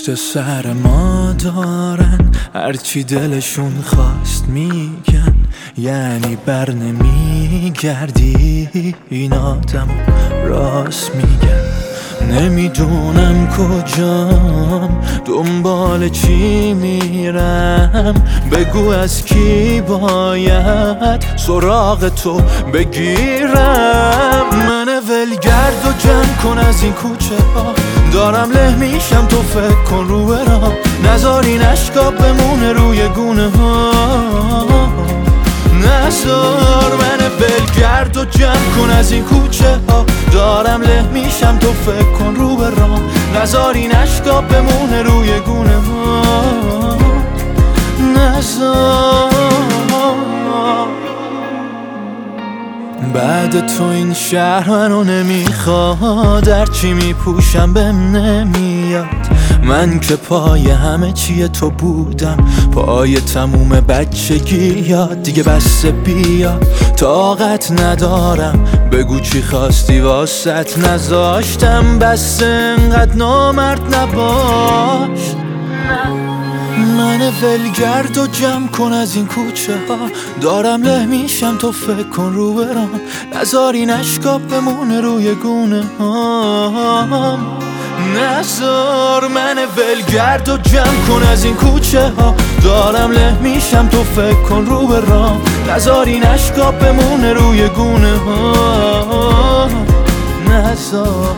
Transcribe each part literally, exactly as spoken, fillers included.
پشت سر ما دارن هرچی دلشون خواست میگن، یعنی بر نمیگردی این آدم راست میگن. نمیدونم کجام دنبال چی میرم، بگو از کی باید سراغ تو بگیرم. من ولگرد و جمع کن از این کوچه ها، دارم له میشم تو فکر کن رو برام، نذار این اشکا بمونه روی گونه ها. نذار من ولگرد و جمع کن از این کوچه ها، دارم له میشم تو فکر کن رو برام، نذار این اشکا بمونه روی گونه ها. نذار بعد تو این شهر منو نمیخواد، هرچی میپوشم بهم نمیاد. من که پای همه چیه تو بودم، پای تموم بچگی یاد دیگه بس بیا. طاقت ندارم بگو چی خواستی واسط نذاشتم، بس انقدر نامرد نباش. من ولگرد و جمع کن از این کوچه ها، دارم له میشم تو فکر کن رو برام، نذار این اشکا بمونه روی گونه ها. نذار من ولگرد و جمع کن از این کوچه ها، دارم له میشم تو فکر کن رو برام، نذار این اشکا بمونه روی گونه ها. نذار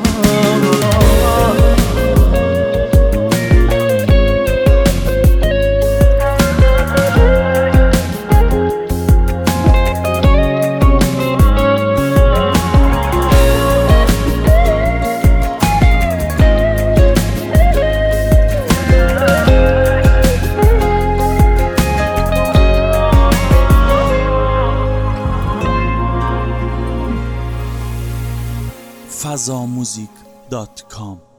فضا موزیک دات کام